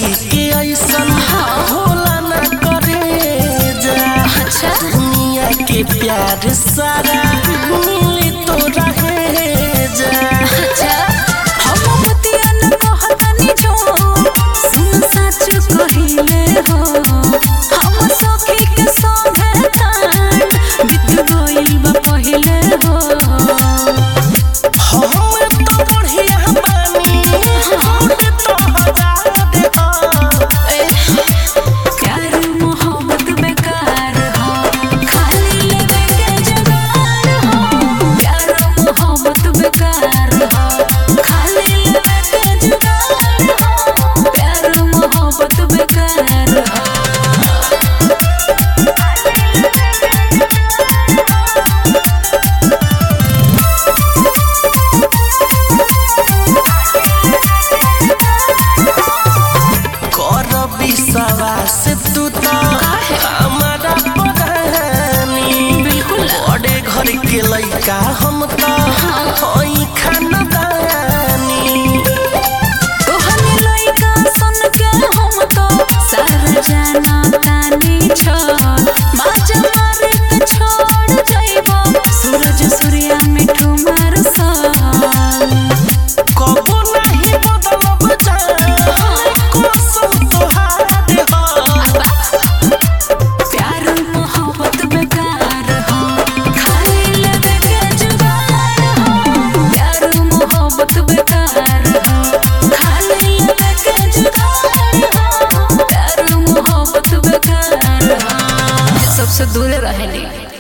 लड़की के ऐसन होला ना करे जा। दुनिया के प्यार सारा मिली तो रहे जा। हम बतिया न कहतनी जो सुन सच कहिले हो। हम सखी के संगे कांड बीत गइल बा पहिले हो। हम तो बढ़िया बानी होते तो हजार हो। प्यार मोहब्बत बेकार हो, खाली लेवे के जुगाड़ हो। प्यार मोहब्बत बेकार हो, खाली लेवे के जुगाड़ हो। प्यार मोहब्बत बेकार हो। विश्वास तू तो हमारा परानी। बिल्कुल बड़े घर के लइका हम तो होई खानदानी। तोहने लइका सन के हम तो सारा जाना तानी छ। माजा मारे के छोड़ जाइबो सूरज सूर्या मिठू मार साल। कबो नहीं बदलब जान कसम तोहार हो। प्यार मोहब्बत बेकार हो, खाली लेवे के जुगाड़ हो। प्यार मोहब्बत बेकार हो, खाली लेवे के जुगाड़ हो। प्यार मोहब्बत बेकार हो। सबसे दूर रहेली।